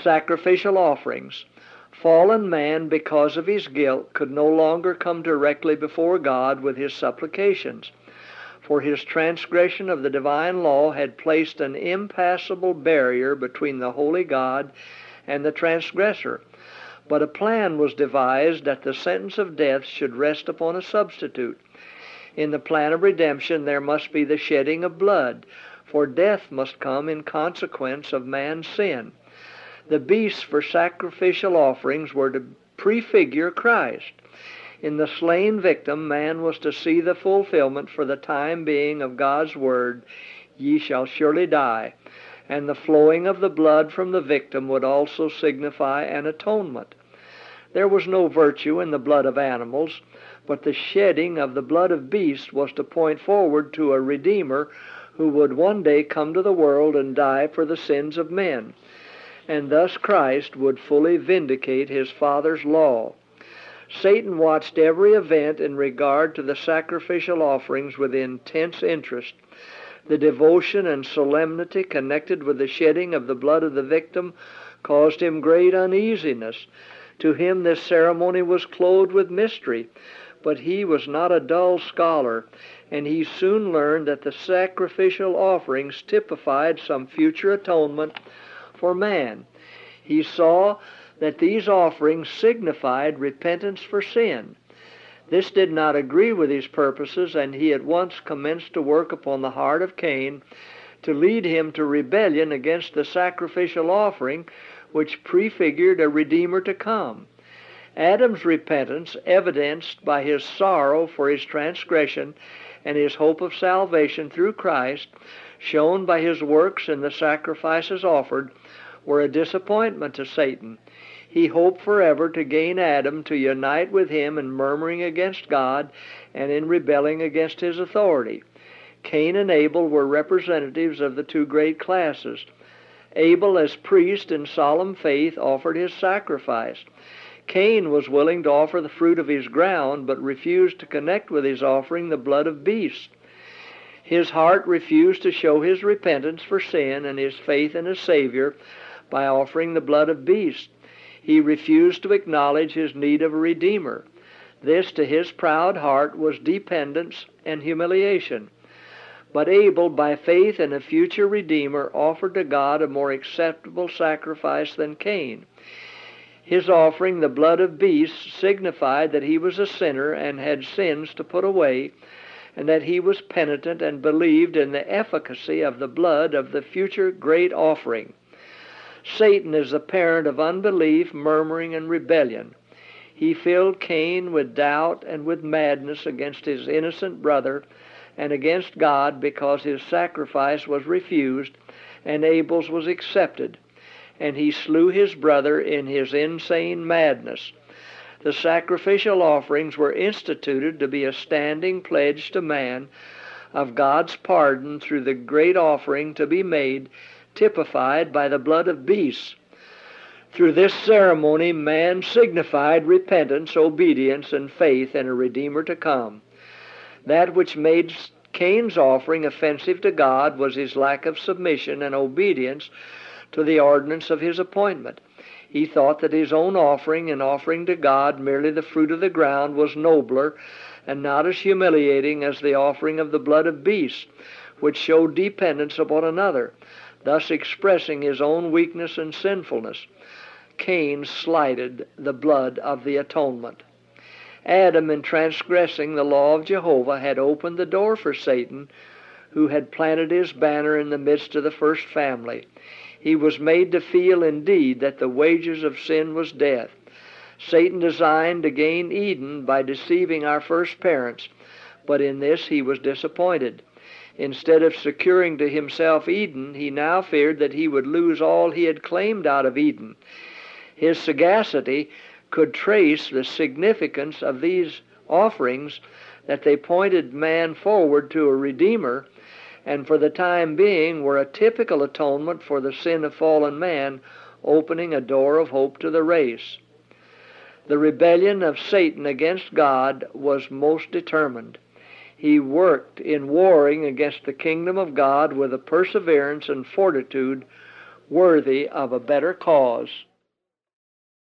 sacrificial offerings. Fallen man, because of his guilt, could no longer come directly before God with his supplications, for his transgression of the divine law had placed an impassable barrier between the holy God and the transgressor. But a plan was devised that the sentence of death should rest upon a substitute. In the plan of redemption there must be the shedding of blood, for death must come in consequence of man's sin. The beasts for sacrificial offerings were to prefigure Christ. In the slain victim, man was to see the fulfillment for the time being of God's word, "Ye shall surely die," and the flowing of the blood from the victim would also signify an atonement. There was no virtue in the blood of animals, but the shedding of the blood of beasts was to point forward to a Redeemer who would one day come to the world and die for the sins of men. And thus Christ would fully vindicate his Father's law. Satan watched every event in regard to the sacrificial offerings with intense interest. The devotion and solemnity connected with the shedding of the blood of the victim caused him great uneasiness. To him this ceremony was clothed with mystery, but he was not a dull scholar, and he soon learned that the sacrificial offerings typified some future atonement for man. He saw that these offerings signified repentance for sin. This did not agree with his purposes, and he at once commenced to work upon the heart of Cain to lead him to rebellion against the sacrificial offering which prefigured a Redeemer to come. Adam's repentance, evidenced by his sorrow for his transgression and his hope of salvation through Christ, shown by his works in the sacrifices offered, were a disappointment to Satan. He hoped forever to gain Adam to unite with him in murmuring against God and in rebelling against his authority. Cain and Abel were representatives of the two great classes. Abel, as priest in solemn faith, offered his sacrifice. Cain was willing to offer the fruit of his ground, but refused to connect with his offering the blood of beasts. His heart refused to show his repentance for sin and his faith in a Savior by offering the blood of beasts. He refused to acknowledge his need of a Redeemer. This, to his proud heart, was dependence and humiliation. But Abel, by faith in a future Redeemer, offered to God a more acceptable sacrifice than Cain. His offering the blood of beasts signified that he was a sinner and had sins to put away, and that he was penitent and believed in the efficacy of the blood of the future great offering. Satan is the parent of unbelief, murmuring, and rebellion. He filled Cain with doubt and with madness against his innocent brother and against God because his sacrifice was refused and Abel's was accepted, and he slew his brother in his insane madness. The sacrificial offerings were instituted to be a standing pledge to man of God's pardon through the great offering to be made, typified by the blood of beasts. Through this ceremony, man signified repentance, obedience, and faith in a Redeemer to come. That which made Cain's offering offensive to God was his lack of submission and obedience to the ordinance of his appointment. He thought that his own offering, and offering to God merely the fruit of the ground, was nobler and not as humiliating as the offering of the blood of beasts, which showed dependence upon another, thus expressing his own weakness and sinfulness. Cain slighted the blood of the atonement. Adam, in transgressing the law of Jehovah, had opened the door for Satan, who had planted his banner in the midst of the first family. He was made to feel indeed that the wages of sin was death. Satan designed to gain Eden by deceiving our first parents, but in this he was disappointed. Instead of securing to himself Eden, he now feared that he would lose all he had claimed out of Eden. His sagacity could trace the significance of these offerings, that they pointed man forward to a Redeemer, and for the time being were a typical atonement for the sin of fallen man, opening a door of hope to the race. The rebellion of Satan against God was most determined. He worked in warring against the kingdom of God with a perseverance and fortitude worthy of a better cause.